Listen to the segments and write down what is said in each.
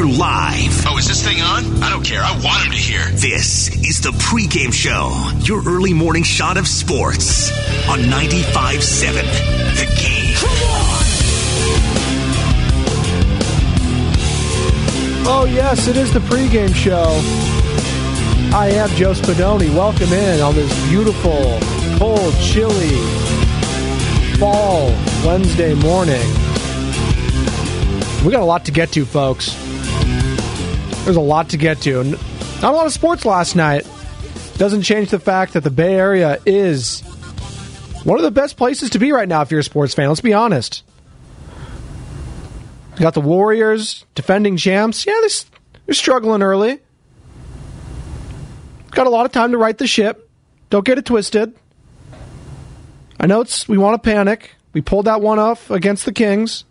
hear live. Oh, is this thing on? I don't care. I want him to hear. This is the pregame show, your early morning shot of sports on 95.7 The Game. Come on! Oh, yes, it is the pregame show. I am Joe Spadoni. Welcome in on this beautiful, cold, chilly fall Wednesday morning. We got a lot to get to, folks. There's a lot to get to. Not a lot of sports last night. Doesn't change the fact that the Bay Area is one of the best places to be right now if you're a sports fan. Let's be honest. You got the Warriors, defending champs. Yeah, they're struggling early. Got a lot of time to right the ship. Don't get it twisted. I know we want to panic. We pulled that one off against the Kings.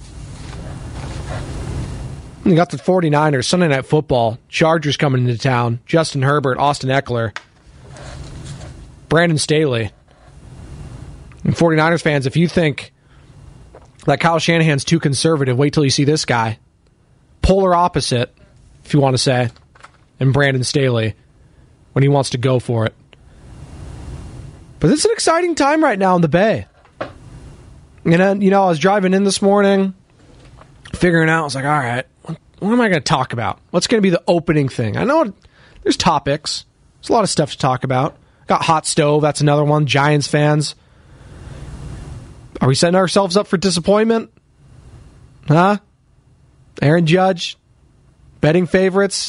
And you got the 49ers, Sunday Night Football. Chargers coming into town. Justin Herbert, Austin Eckler. Brandon Staley. And 49ers fans, if you think that Kyle Shanahan's too conservative, wait till you see this guy. Polar opposite, if you want to say, and Brandon Staley when he wants to go for it. But it's an exciting time right now in the Bay. And, I was driving in this morning, figuring out, I was like, all right, what am I going to talk about? What's going to be the opening thing? I know there's topics. There's a lot of stuff to talk about. Got Hot Stove, that's another one. Giants fans. Are we setting ourselves up for disappointment? Huh? Aaron Judge? Betting favorites?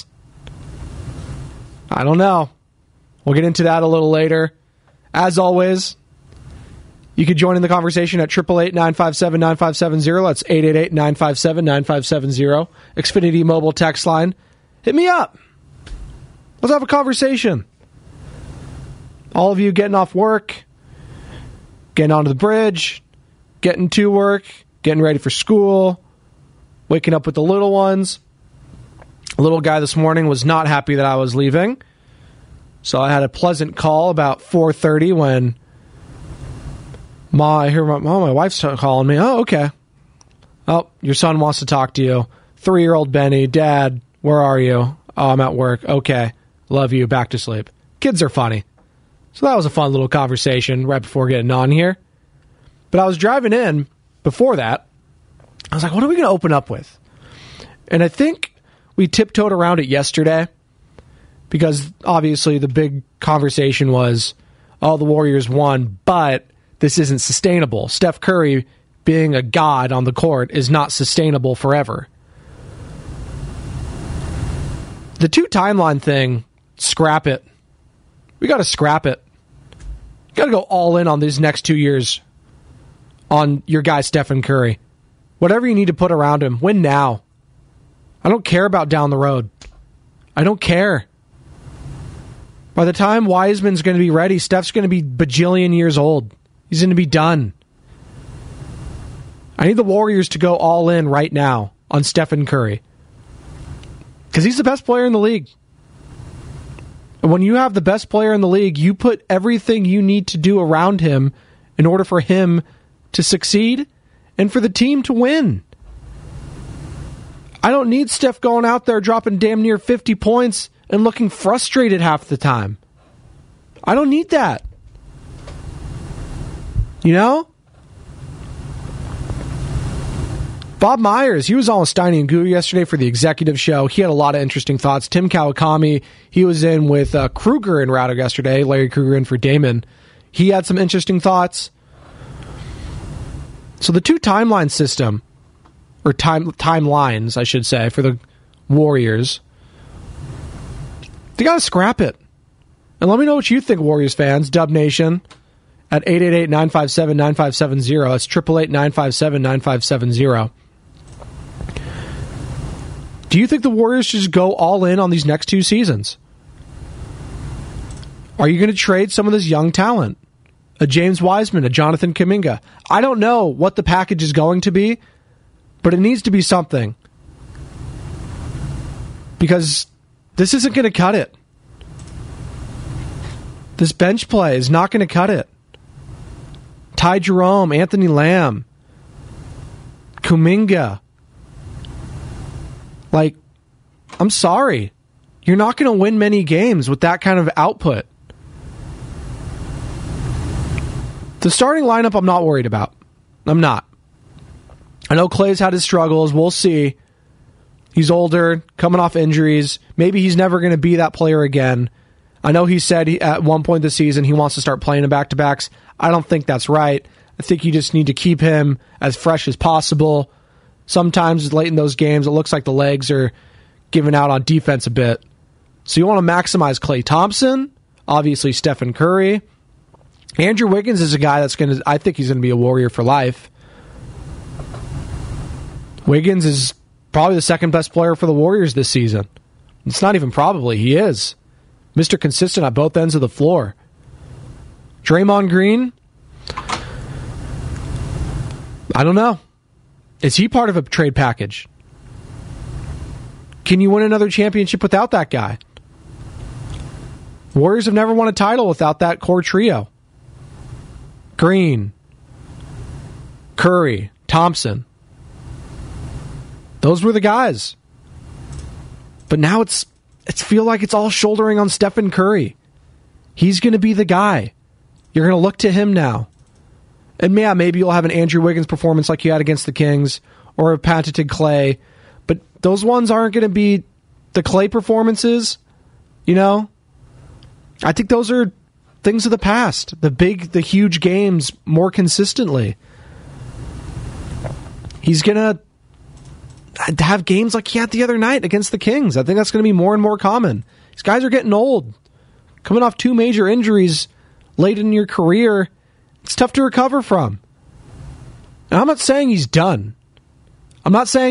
I don't know. We'll get into that a little later. As always, you can join in the conversation at 888-957-9570. That's 888-957-9570. Xfinity mobile text line. Hit me up. Let's have a conversation. All of you getting off work, getting onto the bridge, getting to work, getting ready for school, waking up with the little ones. A little guy this morning was not happy that I was leaving. So I had a pleasant call about 4:30 when I hear my wife's calling me. Oh, okay. Oh, your son wants to talk to you. 3-year-old Benny, Dad, where are you? Oh, I'm at work. Okay. Love you. Back to sleep. Kids are funny. So that was a fun little conversation right before getting on here. But I was driving in before that. I was like, what are we going to open up with? And I think we tiptoed around it yesterday because obviously the big conversation was, oh, the Warriors won, but this isn't sustainable. Steph Curry being a god on the court is not sustainable forever. The two timeline thing, scrap it. We got to scrap it. Got to go all in on these next 2 years on your guy Stephen Curry. Whatever you need to put around him, win now. I don't care about down the road. I don't care. By the time Wiseman's going to be ready, Steph's going to be bajillion years old. He's going to be done. I need the Warriors to go all in right now on Stephen Curry. Because he's the best player in the league. And when you have the best player in the league, you put everything you need to do around him in order for him to succeed and for the team to win. I don't need Steph going out there dropping damn near 50 points and looking frustrated half the time. I don't need that. You know? Bob Myers, he was on with Steiny and Goo yesterday for the executive show. He had a lot of interesting thoughts. Tim Kawakami, he was in with Kruger and Router yesterday. Larry Kruger in for Damon. He had some interesting thoughts. So the two timeline system, or timelines, I should say, for the Warriors, they got to scrap it. And let me know what you think, Warriors fans. Dub Nation at 888-957-9570. That's 888-957-9570. Do you think the Warriors should just go all in on these next 2 seasons? Are you going to trade some of this young talent? A James Wiseman, a Jonathan Kuminga? I don't know what the package is going to be, but it needs to be something. Because this isn't going to cut it. This bench play is not going to cut it. Ty Jerome, Anthony Lamb, Kuminga. Like, I'm sorry. You're not going to win many games with that kind of output. The starting lineup, I'm not worried about. I'm not. I know Clay's had his struggles. We'll see. He's older, coming off injuries. Maybe he's never going to be that player again. I know he said at one point this season he wants to start playing in back-to-backs. I don't think that's right. I think you just need to keep him as fresh as possible. Sometimes late in those games, it looks like the legs are giving out on defense a bit. So you want to maximize Klay Thompson, obviously Stephen Curry. Andrew Wiggins is a guy I think he's going to be a Warrior for life. Wiggins is probably the second best player for the Warriors this season. It's not even probably, he is. Mr. Consistent at both ends of the floor. Draymond Green, I don't know. Is he part of a trade package? Can you win another championship without that guy? Warriors have never won a title without that core trio. Green, Curry, Thompson. Those were the guys. But now it's feel like it's all shouldering on Stephen Curry. He's going to be the guy. You're going to look to him now. And yeah, maybe you'll have an Andrew Wiggins performance like you had against the Kings, or a patented Klay. But those ones aren't going to be the Klay performances, you know? I think those are things of the past. The huge games more consistently. He's going to have games like he had the other night against the Kings. I think that's going to be more and more common. These guys are getting old. Coming off 2 major injuries late in your career, it's tough to recover from. And I'm not saying he's done. But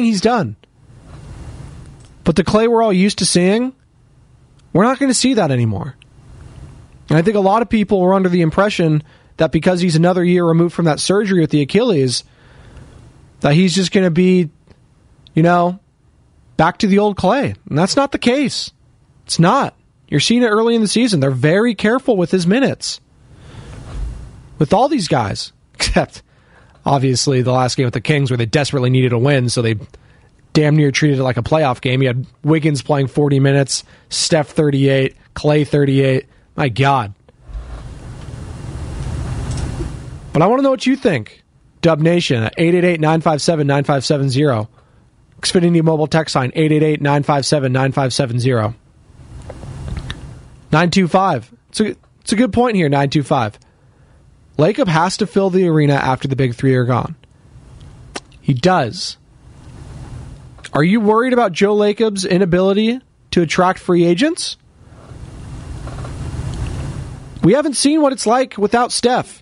the Klay we're all used to seeing, we're not going to see that anymore. And I think a lot of people were under the impression that because he's another year removed from that surgery with the Achilles, that he's just going to be, back to the old Klay. And that's not the case. It's not. You're seeing it early in the season. They're very careful with his minutes. With all these guys. Except, obviously, the last game with the Kings where they desperately needed a win, so they damn near treated it like a playoff game. You had Wiggins playing 40 minutes, Steph 38, Klay 38. My God. But I want to know what you think. Dub Nation at 888-957-9570. Xfinity mobile text line 888-957-9570. 925. It's a good point here, 925. Lacob has to fill the arena after the big three are gone. He does. Are you worried about Joe Lacob's inability to attract free agents? We haven't seen what it's like without Steph.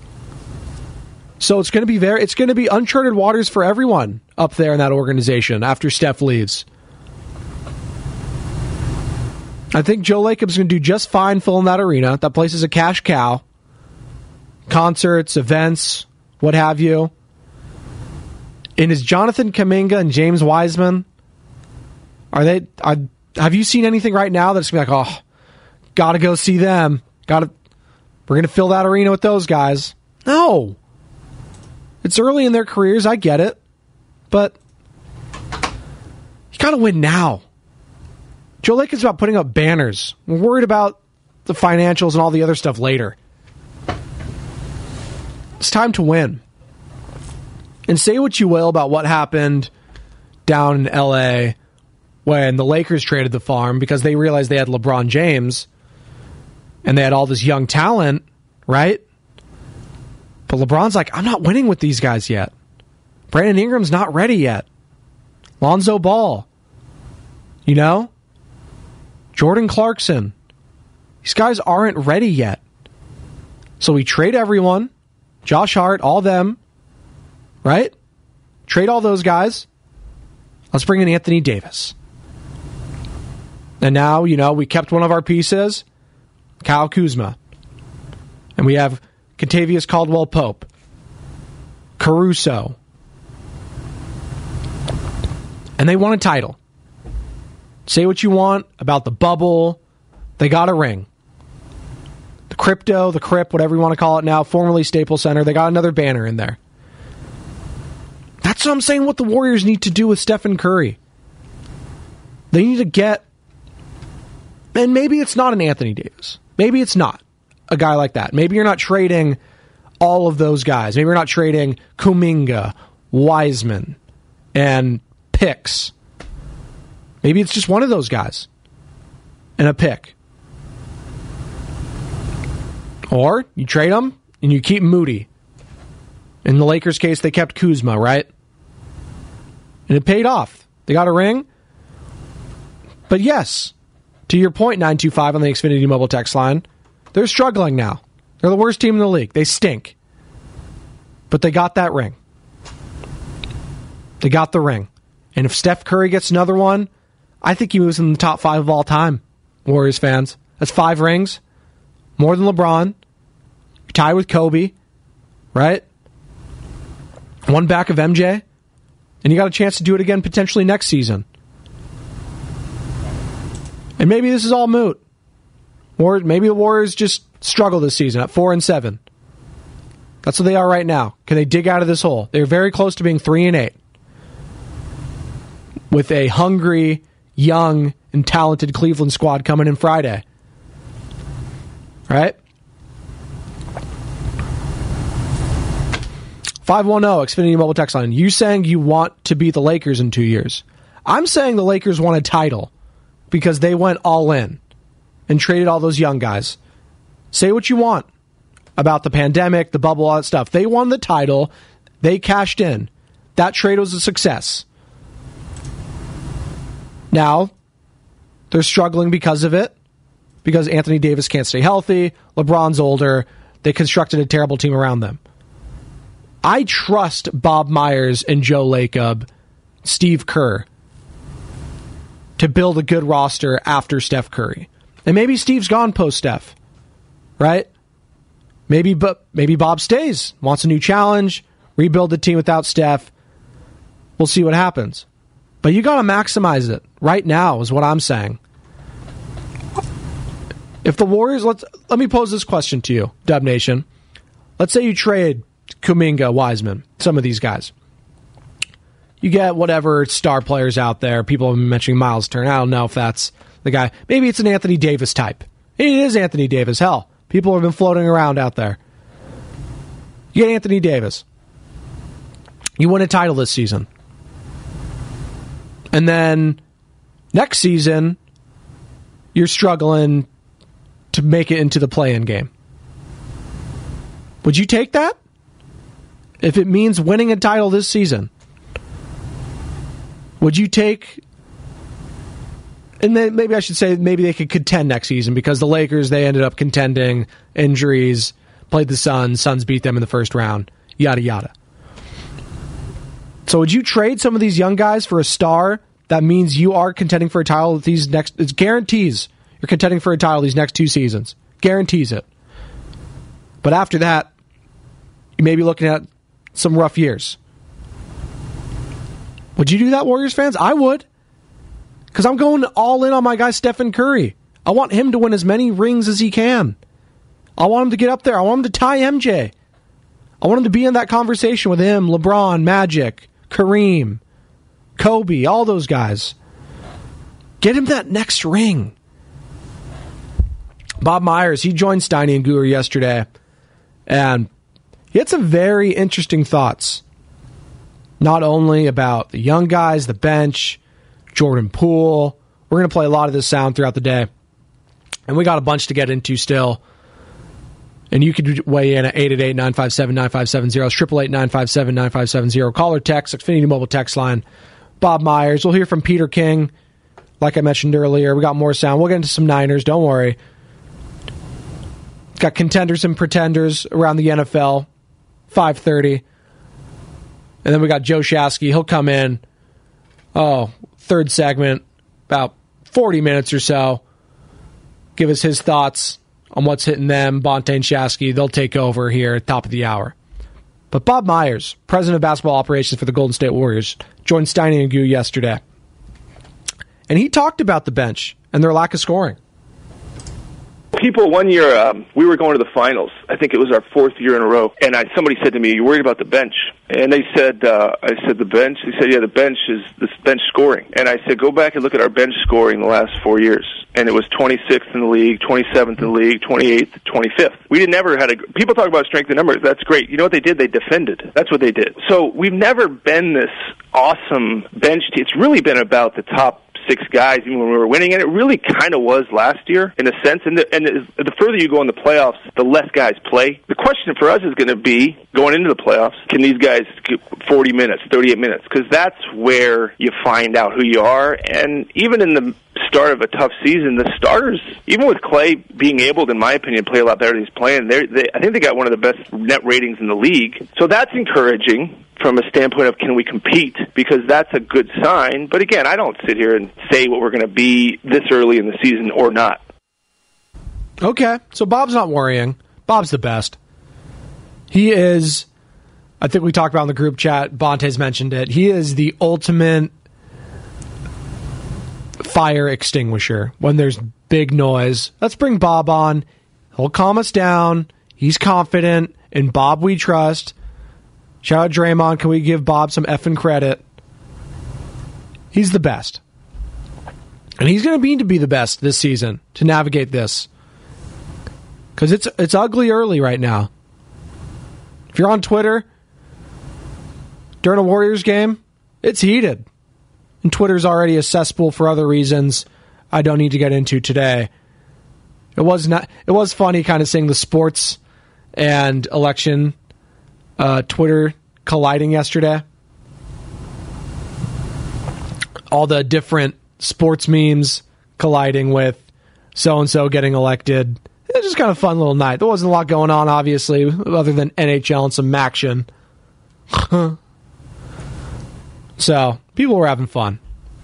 So it's going to be uncharted waters for everyone up there in that organization after Steph leaves. I think Joe Lacob's going to do just fine filling that arena. That place is a cash cow. Concerts, events, what have you. And is Jonathan Kuminga and James Wiseman, have you seen anything right now that's going to be like, oh, gotta go see them. We're going to fill that arena with those guys? No. It's early in their careers, I get it. But you got to win now. Joe Lake is about putting up banners. We're worried about the financials and all the other stuff later. It's time to win. And say what you will about what happened down in L.A. when the Lakers traded the farm because they realized they had LeBron James and they had all this young talent, right? But LeBron's like, I'm not winning with these guys yet. Brandon Ingram's not ready yet. Lonzo Ball. Jordan Clarkson. These guys aren't ready yet. So we trade everyone. Josh Hart, all them. Right? Trade all those guys. Let's bring in Anthony Davis. And now, we kept one of our pieces, Kyle Kuzma. And we have Kentavious Caldwell-Pope. Caruso. And they won a title. Say what you want about the bubble. They got a ring. The crypto, the Crip, whatever you want to call it now, formerly Staples Center, they got another banner in there. That's what I'm saying what the Warriors need to do with Stephen Curry. They need to get, and maybe it's not an Anthony Davis. Maybe it's not a guy like that. Maybe you're not trading all of those guys. Maybe you're not trading Kuminga, Wiseman, and picks. Maybe it's just one of those guys and a pick. Or you trade them and you keep Moody. In the Lakers' case, they kept Kuzma, right? And it paid off. They got a ring. But yes, to your point, 925 on the Xfinity Mobile text line, they're struggling now. They're the worst team in the league. They stink. But they got that ring. They got the ring. And if Steph Curry gets another one, I think he moves in the top 5 of all time, Warriors fans. That's 5 rings. More than LeBron. You're tied with Kobe. Right? One back of MJ. And you got a chance to do it again potentially next season. And maybe this is all moot. Or maybe the Warriors just struggle this season at 4-7. That's what they are right now. Can they dig out of this hole? They're very close to being 3-8. With a hungry, young, and talented Cleveland squad coming in Friday. Right? 510 Xfinity Mobile text line. You saying you want to beat the Lakers in 2 years. I'm saying the Lakers want a title because they went all in and traded all those young guys. Say what you want about the pandemic, the bubble, all that stuff. They won the title. They cashed in. That trade was a success. Now, they're struggling because of it, because Anthony Davis can't stay healthy, LeBron's older, they constructed a terrible team around them. I trust Bob Myers and Joe Lacob, Steve Kerr, to build a good roster after Steph Curry. And maybe Steve's gone post-Steph, right? Maybe Bob stays, wants a new challenge, rebuild the team without Steph. We'll see what happens. But you got to maximize it right now is what I'm saying. If the Warriors, let me pose this question to you, Dub Nation. Let's say you trade Kuminga, Wiseman, some of these guys. You get whatever star players out there. People have been mentioning Miles Turner. I don't know if that's the guy. Maybe it's an Anthony Davis type. It is Anthony Davis. Hell, people have been floating around out there. You get Anthony Davis. You win a title this season. And then next season, you're struggling to make it into the play-in game. Would you take that? If it means winning a title this season, would you take... And then maybe I should say maybe they could contend next season because the Lakers, they ended up contending, injuries, played the Suns beat them in the first round, yada, yada. So would you trade some of these young guys for a star that means you are contending for a title these next... It guarantees you're contending for a title these next 2 seasons. Guarantees it. But after that, you may be looking at some rough years. Would you do that, Warriors fans? I would. Because I'm going all in on my guy, Stephen Curry. I want him to win as many rings as he can. I want him to get up there. I want him to tie MJ. I want him to be in that conversation with him, LeBron, Magic, Kareem, Kobe, all those guys. Get him that next ring. Bob Myers, he joined Steiny and Guru yesterday, and he had some very interesting thoughts. Not only about the young guys, the bench, Jordan Poole. We're going to play a lot of this sound throughout the day. And we got a bunch to get into still. And you could weigh in at 888-957-9570, 888-957-9570. Call or text, Xfinity Mobile text line. Bob Myers. We'll hear from Peter King, like I mentioned earlier. We got more sound. We'll get into some Niners. Don't worry. Got contenders and pretenders around the NFL. 5:30. And then we got Joe Shasky. He'll come in. Third segment, about 40 minutes or so. Give us his thoughts on what's hitting them. Bonte and Shasky, they'll take over here at the top of the hour. But Bob Myers, president of basketball operations for the Golden State Warriors, joined Steiny and Goo yesterday. And he talked about the bench and their lack of scoring. People, one year, we were going to the finals. I think it was our 4th year in a row. And somebody said to me, "You're worried about the bench?" And they said, I said, "The bench?" They said, "Yeah, the bench is the bench scoring." And I said, "Go back and look at our bench scoring the last 4 years." And it was 26th in the league, 27th in the league, 28th, 25th. We never had people talk about strength in numbers. That's great. You know what they did? They defended. That's what they did. So we've never been this awesome bench team. It's really been about the top 6 guys, even when we were winning, and it really kind of was last year in a sense. And the further you go in the playoffs, the less guys play. The question for us is going to be, going into the playoffs, can these guys get 40 minutes, 38 minutes? Because that's where you find out who you are. And even in the start of a tough season, the starters, even with Clay being able to, in my opinion, play a lot better than he's playing, I think they got one of the best net ratings in the league. So that's encouraging from a standpoint of, can we compete? Because that's a good sign. But again, I don't sit here and say what we're going to be this early in the season or not. Okay, so Bob's not worrying. Bob's the best. He is, I think we talked about in the group chat, Bonte's mentioned it, he is the ultimate fire extinguisher when there's big noise. Let's bring Bob on. He'll calm us down. He's confident. In Bob we trust. Shout out Draymond. Can we give Bob some effing credit? He's the best. And he's going to need to be the best this season to navigate this. Because it's ugly early right now. If you're on Twitter during a Warriors game, it's heated. And Twitter's already a cesspool for other reasons I don't need to get into today. It was funny kind of seeing the sports and election Twitter colliding yesterday. All the different sports memes colliding with so-and-so getting elected. It was just kind of a fun little night. There wasn't a lot going on, obviously, other than NHL and some action. So, people were having fun.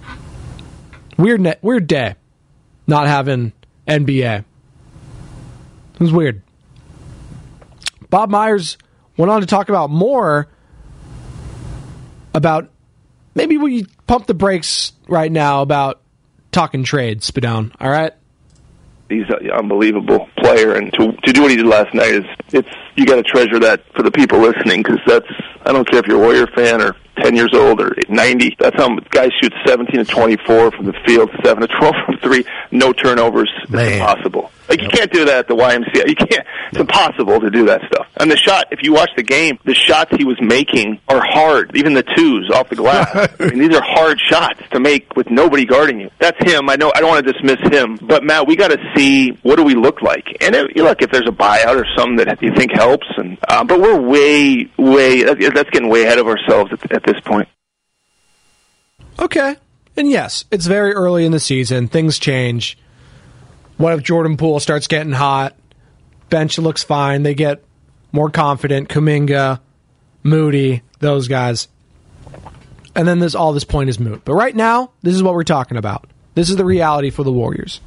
Weird day not having NBA. It was weird. Bob Myers went on to talk about more about, maybe we pump the brakes right now about talking trades, Spadone, all right? He's an unbelievable player, and to do what he did last night you got to treasure that for the people listening, because I don't care if you're a Warrior fan or 10 years old or 90. That's how guys shoot 17 to 24 from the field, 7 to 12 from 3, no turnovers. It's impossible. Like, you can't do that at the YMCA. You can't. It's impossible to do that stuff. And the shot, if you watch the game, the shots he was making are hard. Even the twos off the glass. I mean, these are hard shots to make with nobody guarding you. That's him. I know. I don't want to dismiss him. But, Matt, we got to see, what do we look like? And look, if there's a buyout or something that you think helps. But we're that's getting way ahead of ourselves at this point. Okay. And yes, it's very early in the season. Things change. What if Jordan Poole starts getting hot? Bench looks fine. They get more confident. Kuminga, Moody, those guys. And then all this point is moot. But right now, this is what we're talking about. This is the reality for the Warriors.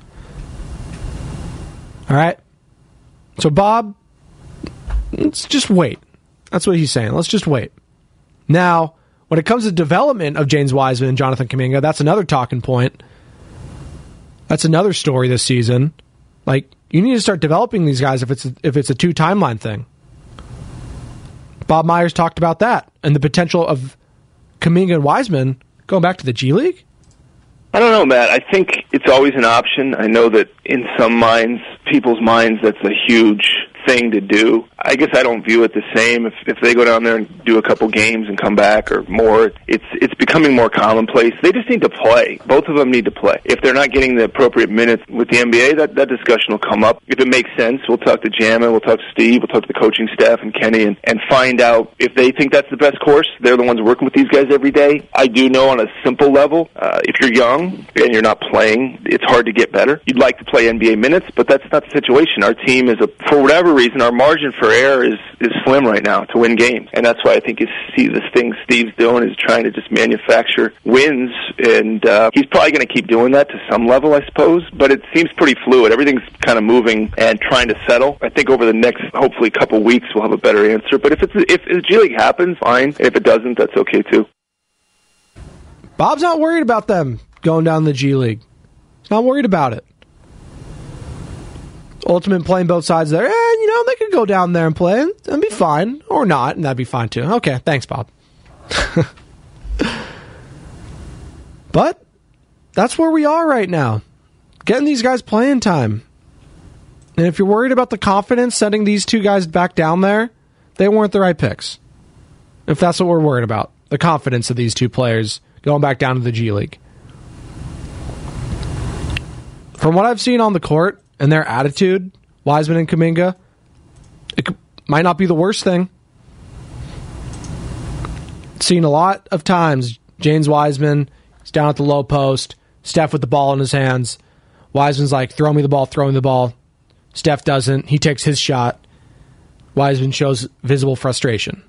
All right? So, Bob, let's just wait. That's what he's saying. Let's just wait. Now, when it comes to development of James Wiseman and Jonathan Kuminga, that's another talking point. That's another story this season. Like, you need to start developing these guys if it's a 2-timeline thing. Bob Myers talked about that and the potential of Kuminga and Wiseman going back to the G League. I don't know, Matt. I think it's always an option. I know that in some people's minds, that's a huge thing to do. I guess I don't view it the same. If they go down there and do a couple games and come back or more, it's becoming more commonplace. They just need to play. Both of them need to play. If they're not getting the appropriate minutes with the NBA, that discussion will come up. If it makes sense, we'll talk to Jammin, we'll talk to Steve, we'll talk to the coaching staff and Kenny and find out if they think that's the best course. They're the ones working with these guys every day. I do know on a simple level, if you're young and you're not playing, it's hard to get better. You'd like to play NBA minutes, but that's not the situation. Our team is, for whatever reason, our margin for error is slim right now to win games. And that's why I think you see this thing Steve's doing is trying to just manufacture wins. And he's probably going to keep doing that to some level, I suppose. But it seems pretty fluid. Everything's kind of moving and trying to settle. I think over the next, hopefully, couple weeks, we'll have a better answer. But if the G League happens, fine. If it doesn't, that's okay, too. Bob's not worried about them going down the G League. He's not worried about it. Ultimate playing both sides there. They could go down there and play and be fine. Or not, and that'd be fine too. Okay, thanks, Bob. But that's where we are right now. Getting these guys playing time. And if you're worried about the confidence sending these two guys back down there, they weren't the right picks. If that's what we're worried about. The confidence of these two players going back down to the G League. From what I've seen on the court and their attitude, Wiseman and Kuminga, it might not be the worst thing. Seen a lot of times, James Wiseman is down at the low post, Steph with the ball in his hands. Wiseman's like, throw me the ball, throw me the ball. Steph doesn't. He takes his shot. Wiseman shows visible frustration.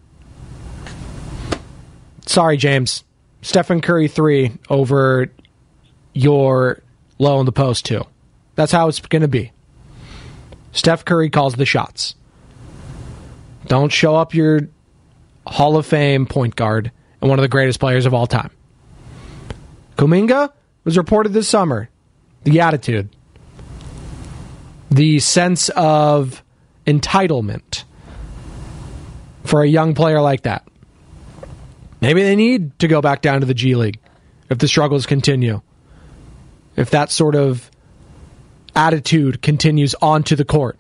Sorry, James. Stephen Curry 3 over your low in the post 2. That's how it's going to be. Steph Curry calls the shots. Don't show up your Hall of Fame point guard and one of the greatest players of all time. Kuminga was reported this summer. The attitude. The sense of entitlement for a young player like that. Maybe they need to go back down to the G League if the struggles continue. If that sort of attitude continues onto the court.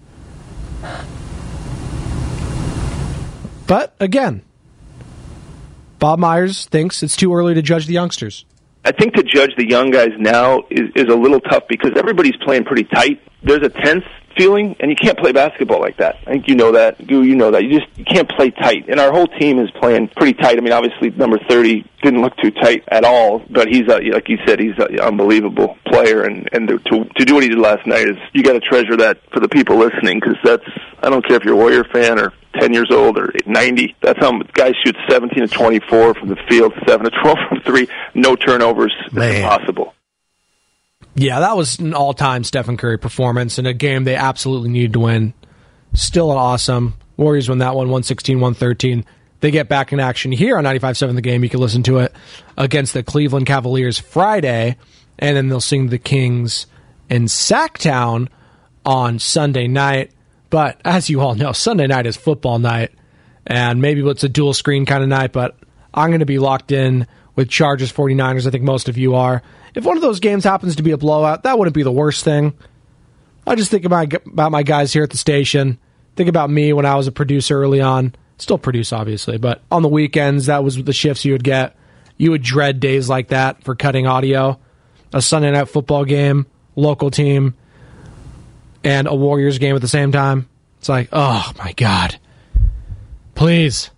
But, again, Bob Myers thinks it's too early to judge the youngsters. I think to judge the young guys now is a little tough because everybody's playing pretty tight. There's a tense feeling, and you can't play basketball like that. I think you know that. You know that. You can't play tight. And our whole team is playing pretty tight. I mean, obviously, number 30 didn't look too tight at all, but he's, like you said, he's an unbelievable player. And to do what he did last night is, you got to treasure that for the people listening, because I don't care if you're a Warrior fan or 10 years old or 90. That's how guys shoot 17 to 24 from the field, 7 to 12 from 3, no turnovers. It's impossible. Yeah, that was an all-time Stephen Curry performance in a game they absolutely needed to win. Still an awesome. Warriors win that one, 116-113. They get back in action here on 95.7 The Game. You can listen to it against the Cleveland Cavaliers Friday, and then they'll sing the Kings in Sacktown on Sunday night. But as you all know, Sunday night is football night, and maybe it's a dual screen kind of night, but I'm going to be locked in with Chargers 49ers. I think most of you are. If one of those games happens to be a blowout, that wouldn't be the worst thing. I just think about my guys here at the station. Think about me when I was a producer early on. Still produce, obviously, but on the weekends, that was the shifts you would get. You would dread days like that for cutting audio. A Sunday night football game, local team, and a Warriors game at the same time. It's like, oh my God. Please.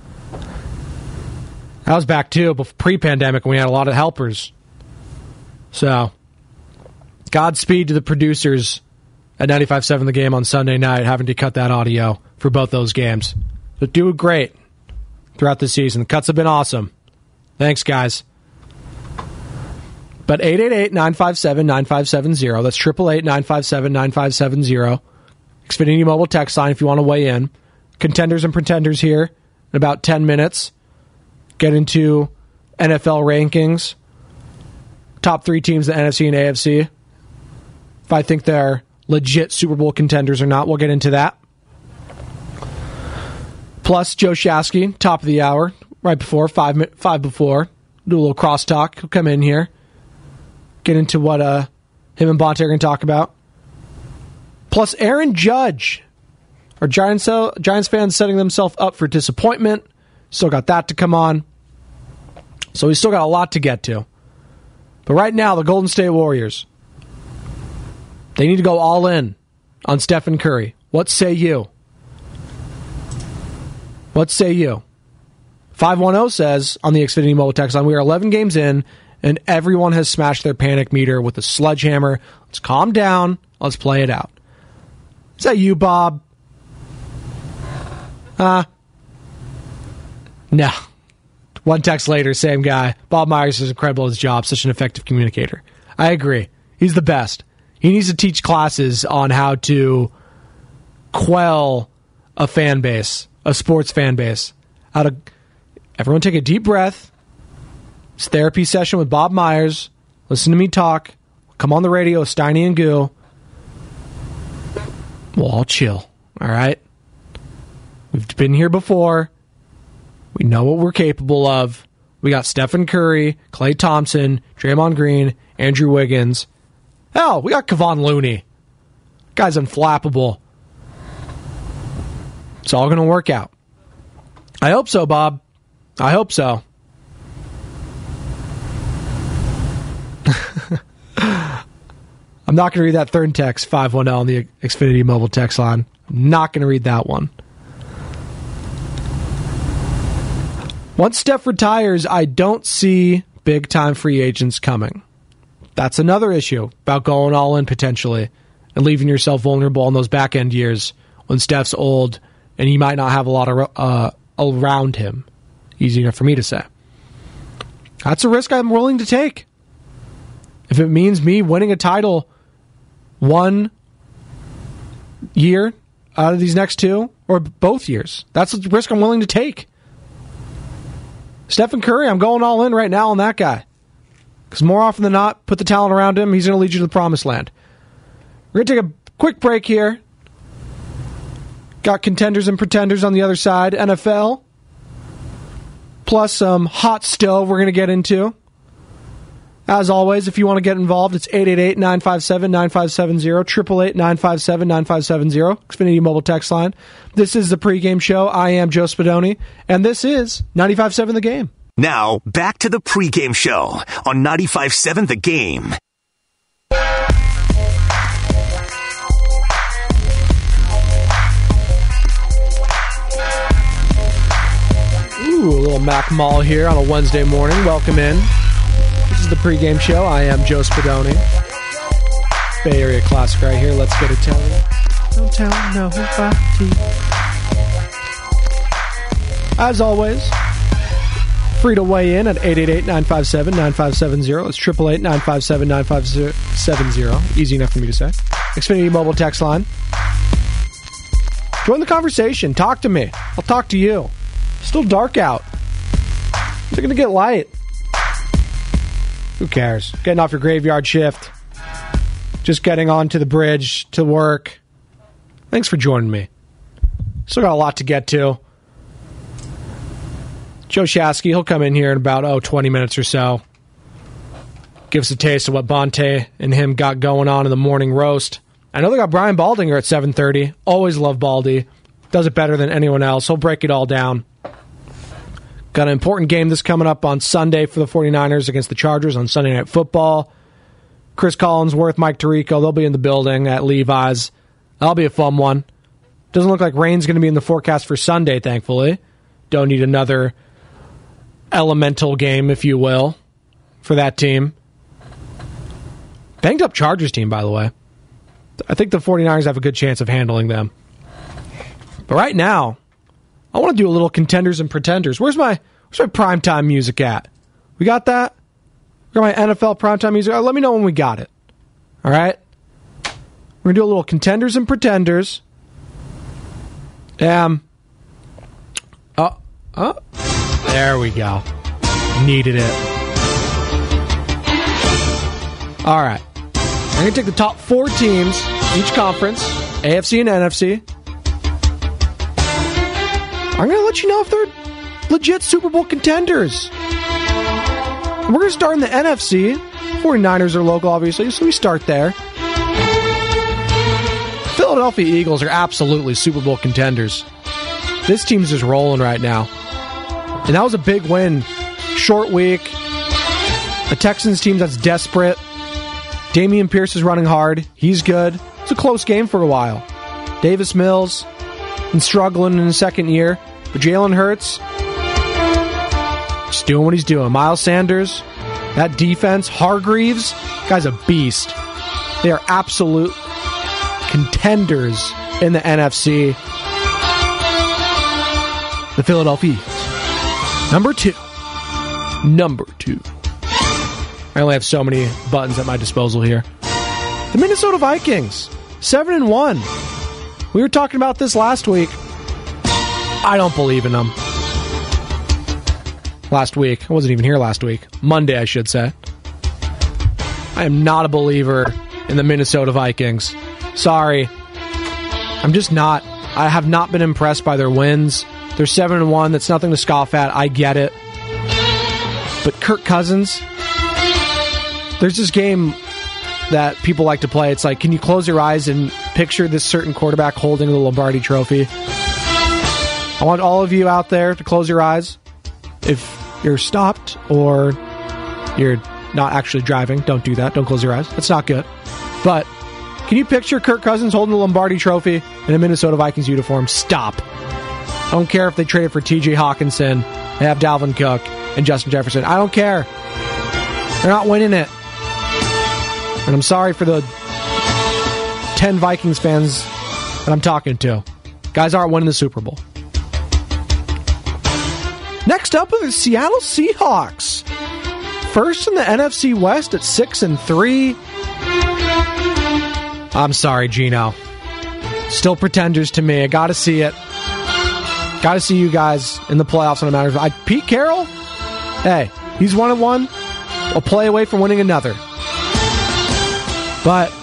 That was back too, pre-pandemic when we had a lot of helpers. So, Godspeed to the producers at 95.7 The Game on Sunday night, having to cut that audio for both those games. But do great throughout the season. The cuts have been awesome. Thanks, guys. But 888-957-9570. That's 888-957-9570. Xfinity Mobile text line if you want to weigh in. Contenders and Pretenders here in about 10 minutes. Get into NFL rankings. Top 3 teams in the NFC and AFC. If I think they're legit Super Bowl contenders or not, we'll get into that. Plus, Joe Shasky, top of the hour, right before, 5 before. Do a little crosstalk. He'll come in here. Get into what him and Bonte are going to talk about. Plus, Aaron Judge. Are Giants fans setting themselves up for disappointment? Still got that to come on. So we still got a lot to get to. But right now, the Golden State Warriors, they need to go all in on Stephen Curry. What say you? What say you? 510 says on the Xfinity Mobile text line, we are 11 games in, and everyone has smashed their panic meter with a sledgehammer. Let's calm down. Let's play it out. Is that you, Bob? No. One text later, same guy. Bob Myers is incredible at his job, such an effective communicator. I agree. He's the best. He needs to teach classes on how to quell a fan base, a sports fan base. Everyone take a deep breath. It's a therapy session with Bob Myers. Listen to me talk. Come on the radio, Steiny and Goo. We'll all chill, all right? We've been here before. We know what we're capable of. We got Stephen Curry, Klay Thompson, Draymond Green, Andrew Wiggins. Hell, we got Kevon Looney. Guy's unflappable. It's all going to work out. I hope so, Bob. I hope so. I'm not going to read that third text, 510 on the Xfinity mobile text line. I'm not going to read that one. Once Steph retires, I don't see big-time free agents coming. That's another issue about going all in potentially and leaving yourself vulnerable in those back-end years when Steph's old and he might not have a lot of around him. Easy enough for me to say. That's a risk I'm willing to take. If it means me winning a title 1 year out of these next 2 or both years, that's the risk I'm willing to take. Stephen Curry, I'm going all in right now on that guy. Because more often than not, put the talent around him, he's going to lead you to the promised land. We're going to take a quick break here. Got contenders and pretenders on the other side, NFL. Plus some hot stove we're going to get into. As always, if you want to get involved, it's 888-957-9570, 888-957-9570, Xfinity mobile text line. This is the pregame show. I am Joe Spadoni, and this is 95.7 The Game. Now, back to the pregame show on 95.7 The Game. Ooh, a little Mac Mall here on a Wednesday morning. Welcome in. This is the pregame show. I am Joe Spadoni. Bay Area classic right here. Let's get it telling. Don't tell nobody. As always, free to weigh in at 888-957-9570. It's 888-957-9570. Easy enough for me to say. Xfinity mobile text line. Join the conversation. Talk to me. I'll talk to you. Still dark out. It's going to get light. Who cares? Getting off your graveyard shift. Just getting onto the bridge to work. Thanks for joining me. Still got a lot to get to. Joe Shasky, he'll come in here in about 20 minutes or so. Give us a taste of what Bonte and him got going on in the morning roast. I know they got Brian Baldinger at 7:30. Always love Baldy. Does it better than anyone else. He'll break it all down. Got an important game this coming up on Sunday for the 49ers against the Chargers on Sunday Night Football. Chris Collinsworth, Mike Tirico, they'll be in the building at Levi's. That'll be a fun one. Doesn't look like rain's going to be in the forecast for Sunday, thankfully. Don't need another elemental game, if you will, for that team. Banged up Chargers team, by the way. I think the 49ers have a good chance of handling them. But right now, I want to do a little contenders and pretenders. Where's my primetime music at? We got that? We got my NFL primetime music? Let me know when we got it. All right? We're going to do a little contenders and pretenders. There we go. Needed it. All right. I'm going to take the top 4 teams, each conference, AFC and NFC. I'm going to let you know if they're legit Super Bowl contenders. We're going to start in the NFC. 49ers are local, obviously, so we start there. Philadelphia Eagles are absolutely Super Bowl contenders. This team's just rolling right now. And that was a big win. Short week. The Texans team that's desperate. Damian Pierce is running hard. He's good. It's a close game for a while. Davis Mills been struggling in his second year. But Jalen Hurts just doing what he's doing. Miles Sanders, that defense, Hargreaves, guy's a beast. They are absolute contenders in the NFC. The Philadelphia Eagles. Number two. I only have so many buttons at my disposal here. The Minnesota Vikings. 7-1. We were talking about this last week. I don't believe in them. Last week. I wasn't even here last week. Monday, I should say. I am not a believer in the Minnesota Vikings. Sorry. I'm just not. I have not been impressed by their wins. They're 7-1. That's nothing to scoff at. I get it. But Kirk Cousins, there's this game that people like to play. It's like, can you close your eyes and picture this certain quarterback holding the Lombardi Trophy? I want all of you out there to close your eyes. If you're stopped or you're not actually driving, don't do that. Don't close your eyes. That's not good. But can you picture Kirk Cousins holding the Lombardi Trophy in a Minnesota Vikings uniform? Stop. I don't care if they traded for TJ Hawkinson, they have Dalvin Cook and Justin Jefferson. I don't care. They're not winning it. And I'm sorry for the 10 Vikings fans that I'm talking to. Guys aren't winning the Super Bowl. Next up are the Seattle Seahawks. First in the NFC West at 6-3. I'm sorry, Gino. Still pretenders to me. I gotta see it. Gotta see you guys in the playoffs on a matter of... Pete Carroll? Hey, he's 1-1. A play away from winning another. But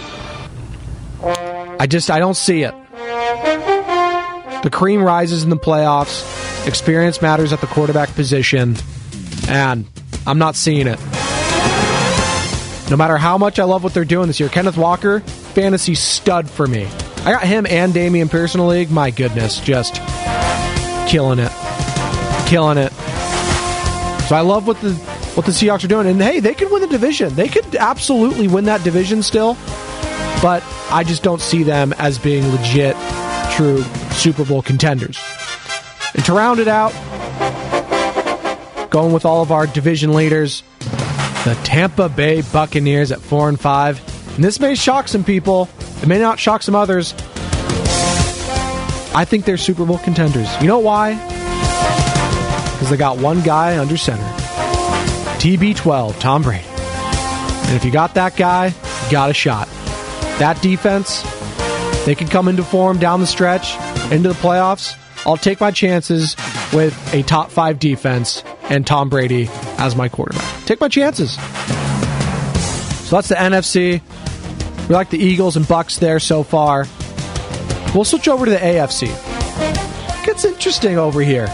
I don't see it. The cream rises in the playoffs. Experience matters at the quarterback position. And I'm not seeing it. No matter how much I love what they're doing this year. Kenneth Walker, fantasy stud for me. I got him and Dameon Pierce in the league. My goodness, just killing it. Killing it. So I love what the Seahawks are doing. And hey, they could win the division. They could absolutely win that division still. But I just don't see them as being legit, true Super Bowl contenders. And to round it out, going with all of our division leaders, the Tampa Bay Buccaneers at 4-5. And this may shock some people. It may not shock some others. I think they're Super Bowl contenders. You know why? Because they got one guy under center. TB12, Tom Brady. And if you got that guy, you got a shot. That defense, they can come into form down the stretch, into the playoffs. I'll take my chances with a top 5 defense and Tom Brady as my quarterback. Take my chances. So that's the NFC. We like the Eagles and Bucks there so far. We'll switch over to the AFC. It gets interesting over here.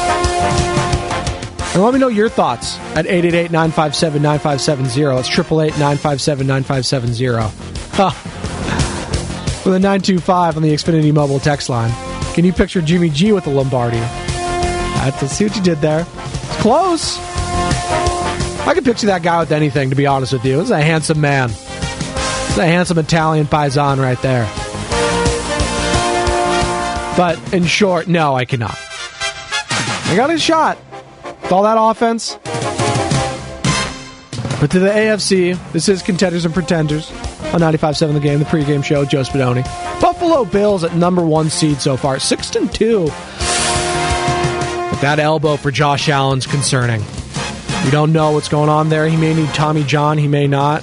And let me know your thoughts at 888-957-9570. That's 888-957-9570. With a 925 on the Xfinity mobile text line. Can you picture Jimmy G with the Lombardi? Let's see what you did there. It's close. I can picture that guy with anything, to be honest with you. This is a handsome man. This is a handsome Italian paisan right there. But in short, no, I cannot. I got a shot with all that offense. But to the AFC, this is Contenders and Pretenders on 95.7 The Game, the pregame show, Joe Spadoni. Buffalo Bills at number 1 seed so far, 6-2. But that elbow for Josh Allen's concerning. We don't know what's going on there. He may need Tommy John, he may not.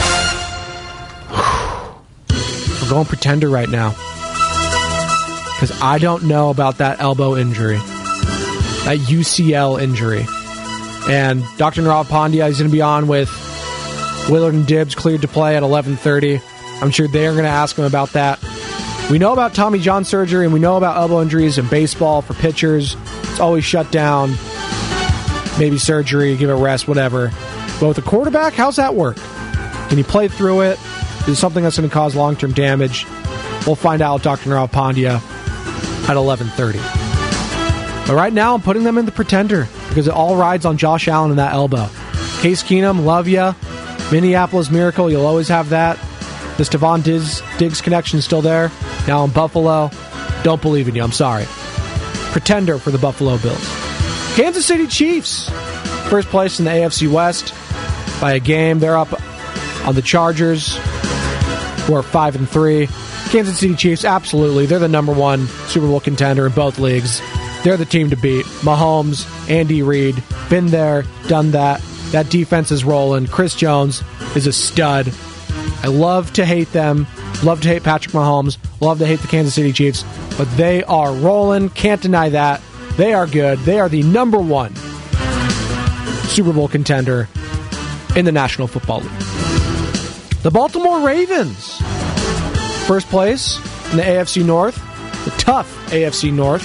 We're going Pretender right now. Because I don't know about that elbow injury. That UCL injury. And Dr. Nirav Pandya is going to be on with Willard and Dibbs, cleared to play at 11:30. I'm sure they're going to ask him about that. We know about Tommy John surgery, and we know about elbow injuries in baseball for pitchers. It's always shut down. Maybe surgery, give it a rest, whatever. But with a quarterback, how's that work? Can he play through it? Is it something that's going to cause long-term damage? We'll find out with Dr. Nirav Pandya at 11:30. But right now, I'm putting them in the Pretender because it all rides on Josh Allen and that elbow. Case Keenum, love ya. Minneapolis Miracle, you'll always have that. The Stephon Diggs connection is still there. Now in Buffalo, don't believe in you. I'm sorry. Pretender for the Buffalo Bills. Kansas City Chiefs, first place in the AFC West by a game. They're up on the Chargers, who are 5-3. Kansas City Chiefs, absolutely. They're the number 1 Super Bowl contender in both leagues. They're the team to beat. Mahomes, Andy Reid, been there, done that. That defense is rolling. Chris Jones is a stud. I love to hate them. Love to hate Patrick Mahomes. Love to hate the Kansas City Chiefs. But they are rolling. Can't deny that. They are good. They are the number 1 Super Bowl contender in the National Football League. The Baltimore Ravens. First place in the AFC North, the tough AFC North,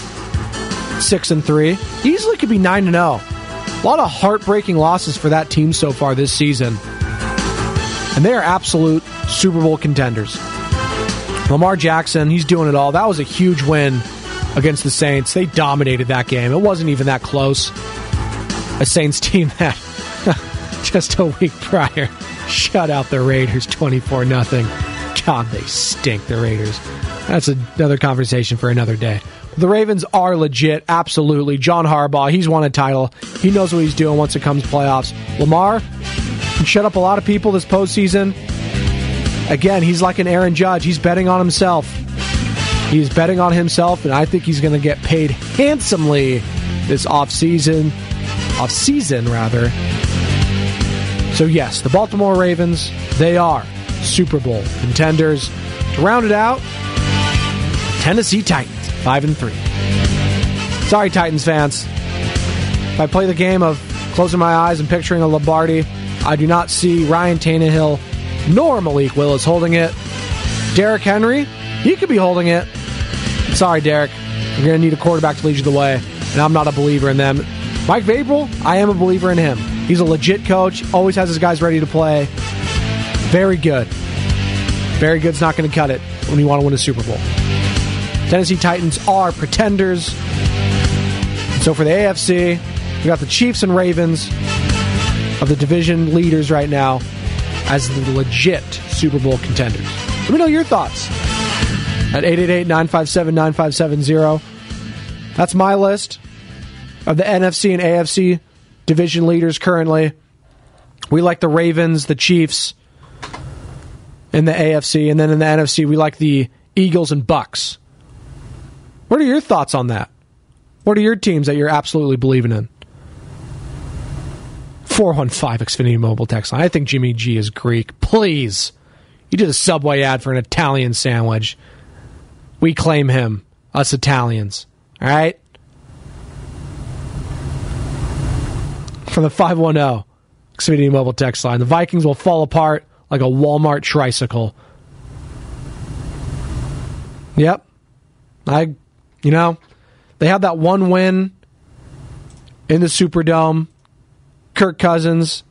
6-3. Easily could be 9-0. A lot of heartbreaking losses for that team so far this season. And they are absolute Super Bowl contenders. Lamar Jackson, he's doing it all. That was a huge win against the Saints. They dominated that game. It wasn't even that close. A Saints team that just a week prior shut out the Raiders 24-0. God, they stink, the Raiders. That's another conversation for another day. The Ravens are legit, absolutely. John Harbaugh, he's won a title. He knows what he's doing once it comes to playoffs. Lamar can shut up a lot of people this postseason. Again, he's like an Aaron Judge. He's betting on himself. He's betting on himself, and I think he's going to get paid handsomely this off-season, rather. So yes, the Baltimore Ravens, they are Super Bowl contenders. To round it out, Tennessee Titans, 5-3. Sorry, Titans fans. If I play the game of closing my eyes and picturing a Lombardi, I do not see Ryan Tannehill nor Malik Willis holding it. Derrick Henry, he could be holding it. Sorry, Derrick. You're going to need a quarterback to lead you the way, and I'm not a believer in them. Mike Vrabel, I am a believer in him. He's a legit coach, always has his guys ready to play. Very good. Very good's not going to cut it when you want to win a Super Bowl. Tennessee Titans are pretenders. So for the AFC, we got the Chiefs and Ravens of the division leaders right now as the legit Super Bowl contenders. Let me know your thoughts at 888-957-9570. That's my list of the NFC and AFC division leaders currently. We like the Ravens, the Chiefs in the AFC, and then in the NFC, we like the Eagles and Bucks. What are your thoughts on that? What are your teams that you're absolutely believing in? 415 Xfinity Mobile text line. I think Jimmy G is Greek. Please. He did a Subway ad for an Italian sandwich. We claim him, us Italians. All right? From the 510 Xfinity Mobile text line, the Vikings will fall apart like a Walmart tricycle. Yep. They had that one win in the Superdome. Kirk Cousins.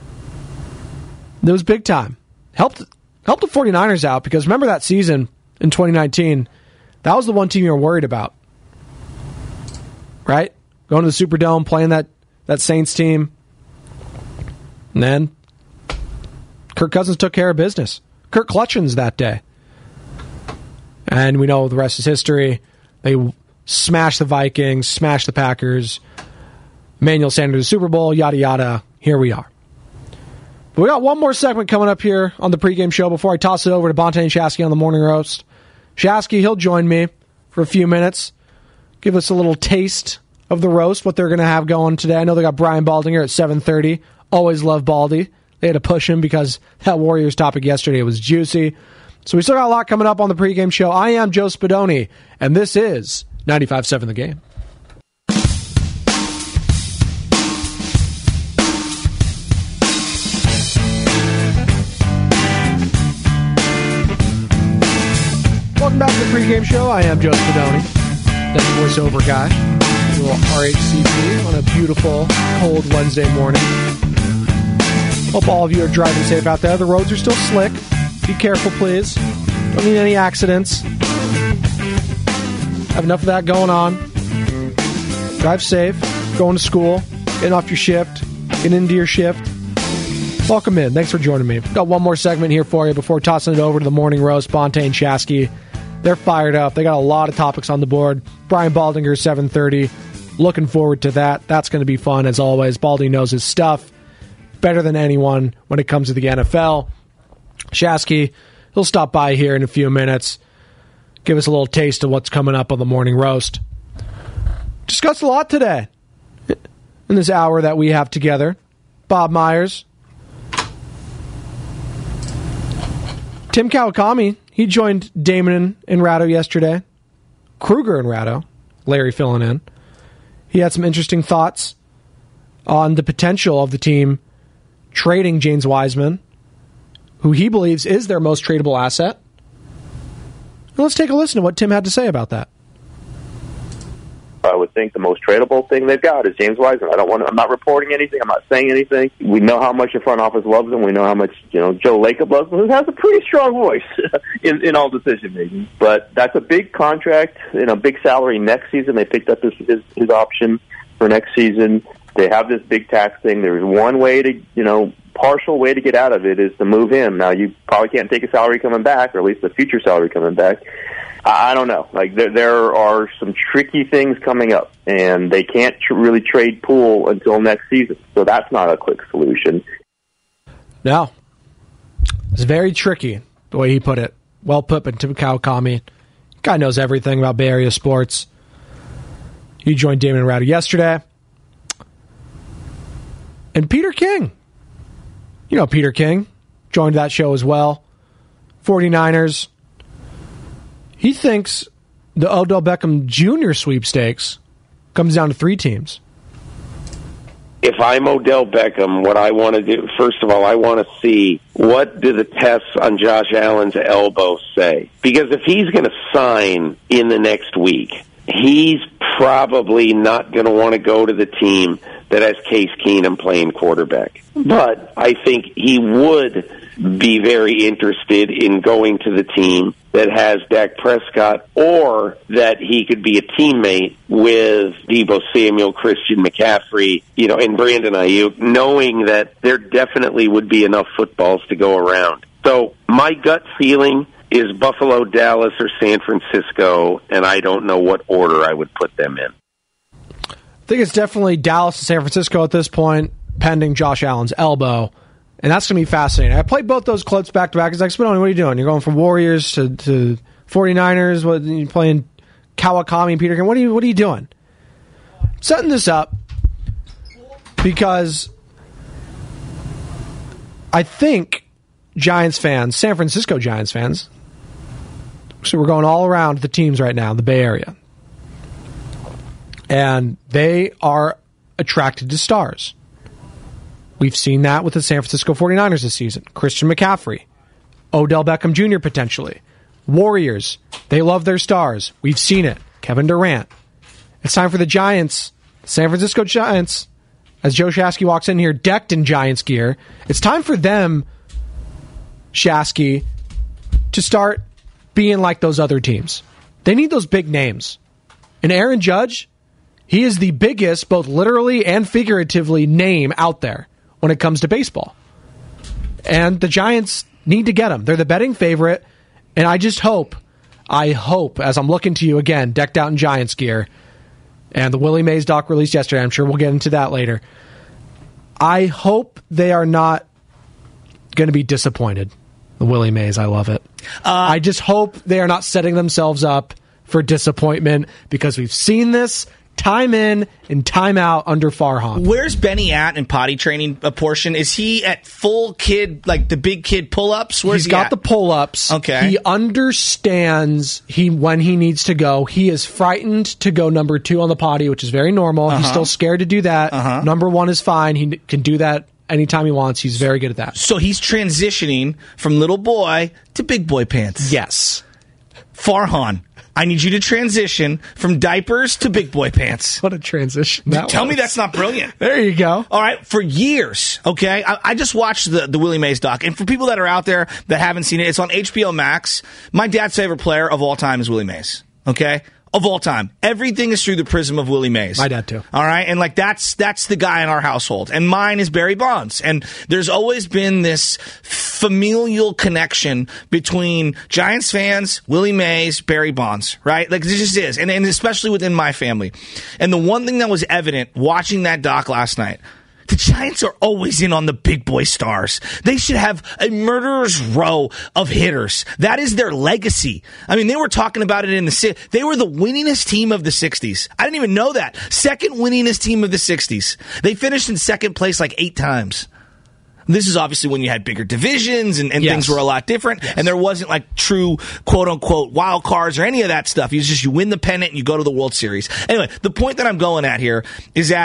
It was big time. Helped the 49ers out, because remember that season in 2019, that was the one team you were worried about. Right? Going to the Superdome, playing that Saints team. And then Kirk Cousins took care of business. Kirk Clutchins that day. And we know the rest is history. They smashed the Vikings, smashed the Packers. Emmanuel Sanders, the Super Bowl, yada, yada. Here we are. But we got one more segment coming up here on the pregame show before I toss it over to Bonta and Shasky on the morning roast. Shasky, he'll join me for a few minutes. Give us a little taste of the roast, what they're going to have going today. I know they got Brian Baldinger at 7:30. Always love Baldy. They had to push him because that Warriors topic yesterday was juicy. So we still got a lot coming up on the pregame show. I am Joe Spadoni, and this is 95.7 The Game. Welcome back to the pregame show. I am Joe Spadoni, that voiceover guy. A little RHCP on a beautiful, cold Wednesday morning. Hope all of you are driving safe out there. The roads are still slick. Be careful, please. Don't need any accidents. Have enough of that going on. Drive safe. Going to school. Getting off your shift. Getting into your shift. Welcome in. Thanks for joining me. Got one more segment here for you before tossing it over to the morning roast. Bonta and Shasky. They're fired up. They got a lot of topics on the board. Brian Baldinger, 7:30. Looking forward to that. That's going to be fun, as always. Baldy knows his stuff better than anyone when it comes to the NFL. Shasky, he'll stop by here in a few minutes. Give us a little taste of what's coming up on the morning roast. Discussed a lot today in this hour that we have together. Bob Myers. Tim Kawakami, he joined Damon and Ratto yesterday. Kruger and Ratto. Larry filling in. He had some interesting thoughts on the potential of the team trading James Wiseman, who he believes is their most tradable asset. Let's take a listen to what Tim had to say about that. I would think the most tradable thing they've got is James Wiseman. I'm not reporting anything. I'm not saying anything. We know how much the front office loves him. We know how much, Joe Lacob loves him, who has a pretty strong voice in all decision making. But that's a big contract, big salary next season. They picked up his option for next season. They have this big tax thing. There's one way to, partial way to get out of it is to move him. Now, you probably can't take a salary coming back, or at least a future salary coming back. I don't know. Like there are some tricky things coming up, and they can't really trade Poole until next season. So that's not a quick solution. No. It's very tricky, the way he put it. Well put by Tim Kawakami. Guy knows everything about Bay Area sports. He joined Damon Rowdy yesterday. And Peter King. Peter King joined that show as well. 49ers. He thinks the Odell Beckham Jr. sweepstakes comes down to 3 teams. If I'm Odell Beckham, what I want to do, first of all, I want to see what do the tests on Josh Allen's elbow say. Because if he's going to sign in the next week, he's probably not going to want to go to the team that has Case Keenum playing quarterback. But I think he would be very interested in going to the team that has Dak Prescott, or that he could be a teammate with Deebo Samuel, Christian McCaffrey, and Brandon Ayuk, knowing that there definitely would be enough footballs to go around. So my gut feeling is Buffalo, Dallas, or San Francisco, and I don't know what order I would put them in. I think it's definitely Dallas and San Francisco at this point, pending Josh Allen's elbow. And that's going to be fascinating. I played both those clips back to back. It's like, Spinoni, what are you doing? You're going from Warriors to 49ers. What, you're playing Kawakami and Peter King. What are you doing? Setting this up because I think Giants fans, San Francisco Giants fans, so we're going all around the teams right now in the Bay Area, and they are attracted to stars. We've seen that with the San Francisco 49ers this season. Christian McCaffrey, Odell Beckham Jr. potentially. Warriors, they love their stars. We've seen it. Kevin Durant. It's time for the Giants, San Francisco Giants, as Joe Shasky walks in here decked in Giants gear. It's time for them, Shasky, to start being like those other teams. They need those big names. And Aaron Judge, he is the biggest, both literally and figuratively, name out there when it comes to baseball. And the Giants need to get him. They're the betting favorite, and I hope, as I'm looking to you again, decked out in Giants gear, and the Willie Mays doc released yesterday, I'm sure we'll get into that later. I hope they are not going to be disappointed. The Willie Mays, I love it. I just hope they are not setting themselves up for disappointment, because we've seen this time in and time out under Farhan. Where's Benny at in potty training portion? Is he at full kid, like the big kid pull-ups? Where's he got the pull-ups. Okay. He understands when he needs to go. He is frightened to go number 2 on the potty, which is very normal. He's still scared to do that. Number 1 is fine. He can do that anytime he wants. He's very good at that. So he's transitioning from little boy to big boy pants. Yes. Farhan, I need you to transition from diapers to big boy pants. What a transition. Tell me that's not brilliant. There you go. All right, for years, okay? I just watched the Willie Mays doc, and for people that are out there that haven't seen it, it's on HBO Max. My dad's favorite player of all time is Willie Mays, okay? Of all time. Everything is through the prism of Willie Mays. My dad, too. All right? And, that's the guy in our household. And mine is Barry Bonds. And there's always been this familial connection between Giants fans, Willie Mays, Barry Bonds, right? It just is. And especially within my family. And the one thing that was evident watching that doc last night, the Giants are always in on the big boy stars. They should have a murderer's row of hitters. That is their legacy. I mean, they were talking about it they were the winningest team of the 60s. I didn't even know that. Second winningest team of the 60s. They finished in second place 8 times. This is obviously when you had bigger divisions and yes. things were a lot different. Yes. And there wasn't true quote-unquote wild cards or any of that stuff. It's just you win the pennant and you go to the World Series. Anyway, the point that I'm going at here is that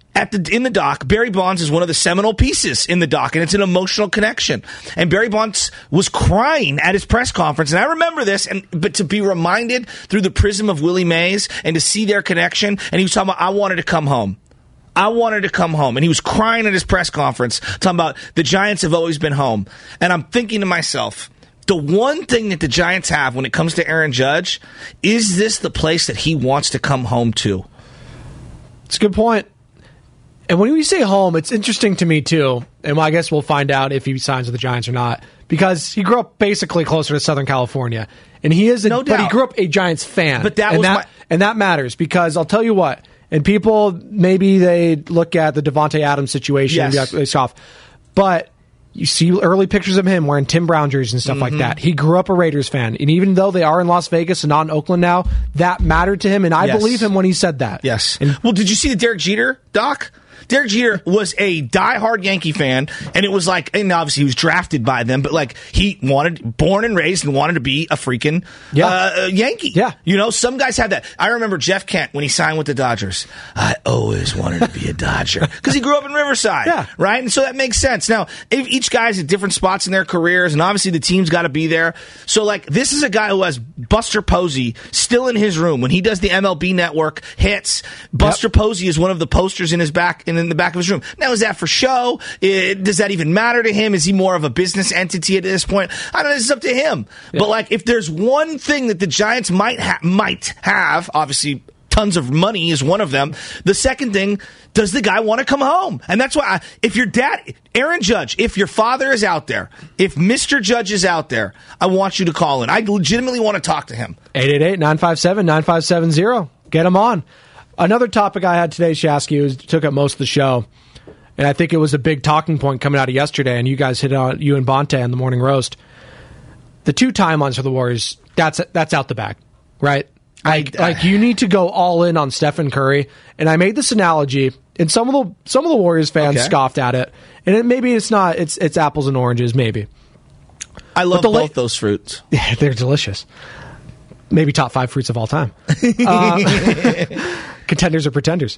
in the doc, Barry Bonds is one of the seminal pieces in the doc, and it's an emotional connection. And Barry Bonds was crying at his press conference, and I remember this. But to be reminded through the prism of Willie Mays and to see their connection, and he was talking about, I wanted to come home. I wanted to come home. And he was crying at his press conference, talking about the Giants have always been home. And I'm thinking to myself, the one thing that the Giants have when it comes to Aaron Judge, is this the place that he wants to come home to? It's a good point. And when we say home, it's interesting to me, too. And I guess we'll find out if he signs with the Giants or not. Because he grew up basically closer to Southern California. And he is, but he grew up a Giants fan. But and that matters. Because I'll tell you what, and people, maybe they look at the Devontae Adams situation and be like, soft. But you see early pictures of him wearing Tim Brown jerseys and stuff like that. He grew up a Raiders fan. And even though they are in Las Vegas and not in Oakland now, that mattered to him. And I believe him when he said that. Yes. Well, did you see the Derek Jeter doc? Derek Jeter was a diehard Yankee fan, and it was like, and obviously he was drafted by them, but like he born and raised and wanted to be a freaking Yankee. Yeah. You know, some guys have that. I remember Jeff Kent when he signed with the Dodgers. I always wanted to be a Dodger because he grew up in Riverside, right? And so that makes sense. Now, if each guy's at different spots in their careers, and obviously the team's got to be there. So like, this is a guy who has Buster Posey still in his room when he does the MLB Network hits. Buster Posey is one of the posters in his back in the back of his room. Now, is that for show? Does that even matter to him? Is he more of a business entity at this point? I don't know. This is up to him. Yeah. But like, if there's one thing that the Giants might have, obviously tons of money is one of them. The second thing, does the guy want to come home? And that's why, if your dad, Aaron Judge, if your father is out there, if Mr. Judge is out there, I want you to call in. I legitimately want to talk to him. 888-957-9570. Get him on. Another topic I had today, Shasky, was took up most of the show, and I think it was a big talking point coming out of yesterday, and you guys hit on you and Bonte on the morning roast. The 2 timelines for the Warriors, that's out the bag, right? Like you need to go all in on Stephen Curry, and I made this analogy, and some of the Warriors fans scoffed at it, and maybe it's not, it's apples and oranges, maybe. I love both those fruits. Yeah, they're delicious. Maybe top 5 fruits of all time. Contenders or pretenders.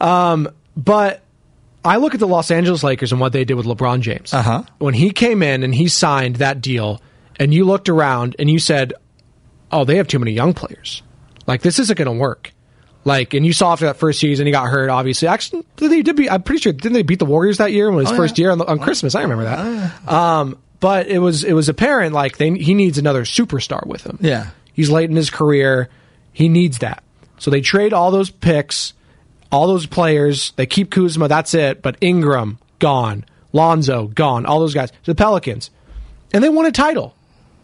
But I look at the Los Angeles Lakers and what they did with LeBron James. When he came in and he signed that deal, and you looked around and you said, oh, they have too many young players. Like, this isn't going to work. Like, and you saw after that first season, he got hurt, obviously. Actually, I'm pretty sure, didn't they beat the Warriors that year? When it was first year on Christmas? I remember that. But it was apparent, like, he needs another superstar with him. Yeah. He's late in his career. He needs that. So they trade all those picks, all those players. They keep Kuzma, that's it. But Ingram, gone. Lonzo, gone. All those guys. The Pelicans. And they won a title.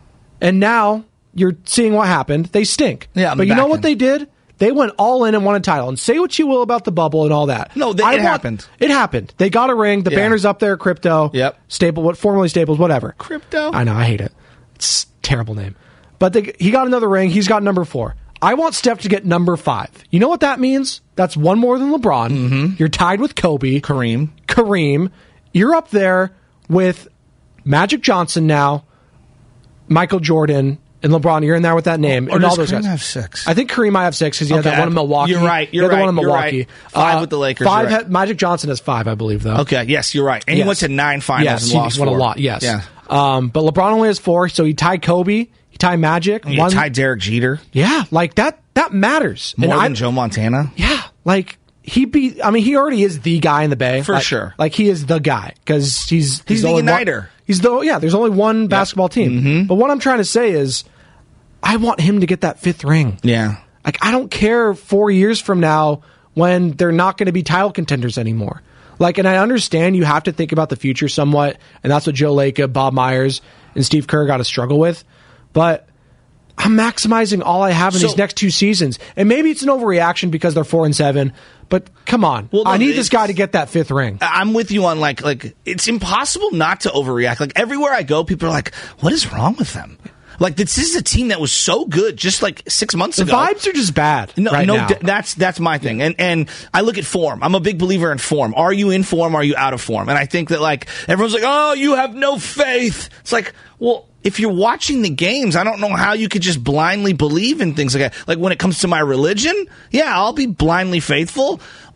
And now you're seeing what happened. They stink. Yeah, but you know what they did? They went all in and won a title. And say what you will about the bubble and all that. No, it happened. It happened. They got a ring. The banner's up there, Crypto. Yep. Formerly Staples, whatever. Crypto? I know, I hate it. It's a terrible name. But he got another ring. He's got number 4. I want Steph to get number 5. You know what that means? That's one more than LeBron. You're tied with Kobe. Kareem. You're up there with Magic Johnson now, Michael Jordan, and LeBron. You're in there with that name. Or and all those Kareem guys have 6? I think Kareem might have 6 because he had that one in Milwaukee. You're right. The one in Milwaukee. Right. 5 with the Lakers. 5. Magic Johnson has 5, I believe, though. Okay, yes, you're right. And he went to 9 finals and lost 4. He won a lot, yes. Yeah. But LeBron only has 4, so he tied Kobe. Ty Magic. You tied Derek Jeter. Yeah, like that matters. More than Joe Montana. Yeah, like he already is the guy in the Bay. For sure. Like he is the guy because he's the uniter. There's only one basketball team. But what I'm trying to say is I want him to get that 5th ring. Yeah. Like I don't care 4 years from now when they're not going to be title contenders anymore. Like, and I understand you have to think about the future somewhat, and that's what Joe Lacob, Bob Myers, and Steve Kerr got to struggle with. But I'm maximizing all I have in these next 2 seasons. And maybe it's an overreaction because they're 4-7, but come on. Well, no, I need this guy to get that 5th ring. I'm with you on like it's impossible not to overreact. Like everywhere I go, people are like, what is wrong with them? Like this is a team that was so good just like 6 months ago. The vibes are just bad. Now. That's my thing. And I look at form. I'm a big believer in form. Are you in form? Are you out of form? And I think that like everyone's like, oh, you have no faith. It's like, well, if you're watching the games, I don't know how you could just blindly believe in things like that. Like when it comes to my religion, yeah, I'll be blindly faithful.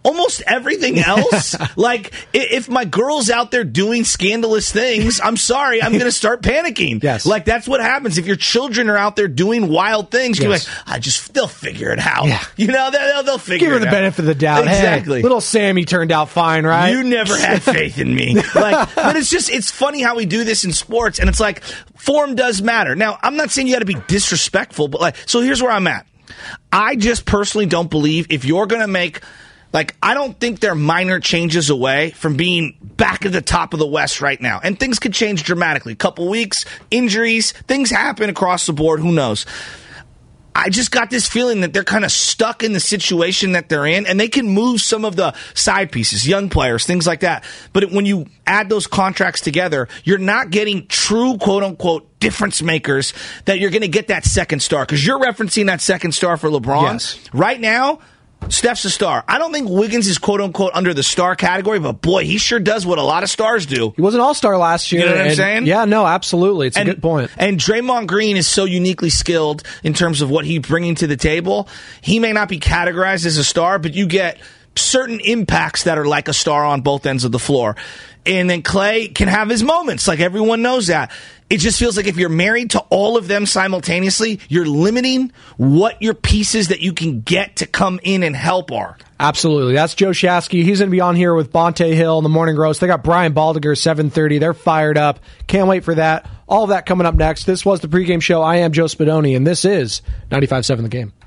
almost everything else, like if my girl's out there doing scandalous things, I'm sorry, I'm going to start panicking. Yes. Like that's what happens if your children are out there doing wild things. You're like, they'll figure it out. Yeah. You know, they'll figure it out. Give her the benefit of the doubt. Exactly. Hey, little Sammy turned out fine, right? You never had faith in me. But it's funny how we do this in sports, and it's like form does matter. Now, I'm not saying you got to be disrespectful, but so here's where I'm at. I just personally don't believe if you're going to make, I don't think they're minor changes away from being back at the top of the West right now. And things could change dramatically. A couple weeks, injuries, things happen across the board. Who knows? I just got this feeling that they're kind of stuck in the situation that they're in, and they can move some of the side pieces, young players, things like that. But when you add those contracts together, you're not getting true, quote-unquote, difference makers that you're going to get that second star. Because you're referencing that second star for LeBron. Yes. Right now, Steph's a star. I don't think Wiggins is quote-unquote under the star category, but boy, he sure does what a lot of stars do. He was an all-star last year. You know what I'm saying? Yeah, no, absolutely. It's a good point. And Draymond Green is so uniquely skilled in terms of what he's bringing to the table. He may not be categorized as a star, but you get certain impacts that are like a star on both ends of the floor. And then Clay can have his moments, like everyone knows that. It just feels like if you're married to all of them simultaneously, you're limiting what your pieces that you can get to come in and help are. Absolutely. That's Joe Shasky. He's going to be on here with Bonte Hill in the Morning Roast. They got Brian Baldinger, 7:30. They're fired up. Can't wait for that. All of that coming up next. This was the pregame show. I am Joe Spadoni, and this is 95.7 The Game.